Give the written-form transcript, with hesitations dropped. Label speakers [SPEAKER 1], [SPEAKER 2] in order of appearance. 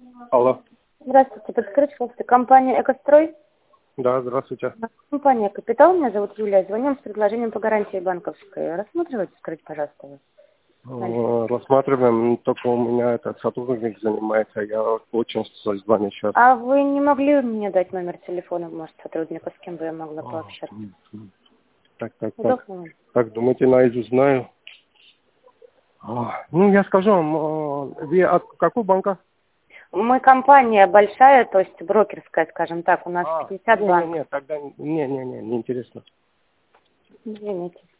[SPEAKER 1] Алло.
[SPEAKER 2] Здравствуйте, подскажите, пожалуйста, компания «Экострой».
[SPEAKER 1] Да, здравствуйте.
[SPEAKER 2] Компания «Капитал», меня зовут Юлия, звоним с предложением по гарантии банковской. Рассматривайте, скажите, пожалуйста, вас.
[SPEAKER 1] Рассматриваем, только у меня этот сотрудник занимается, я очень созвоню сейчас.
[SPEAKER 2] А вы не могли мне дать номер телефона, может, сотрудника, с кем бы я могла пообщаться?
[SPEAKER 1] Так.
[SPEAKER 2] Удобно вам?
[SPEAKER 1] Так, думаете, наизусть знаю? Ну, я скажу вам, вы от какого банка?
[SPEAKER 2] Мы компания большая, то есть брокерская, скажем так, у нас 50 банков.
[SPEAKER 1] Тогда не интересно.
[SPEAKER 2] Извините.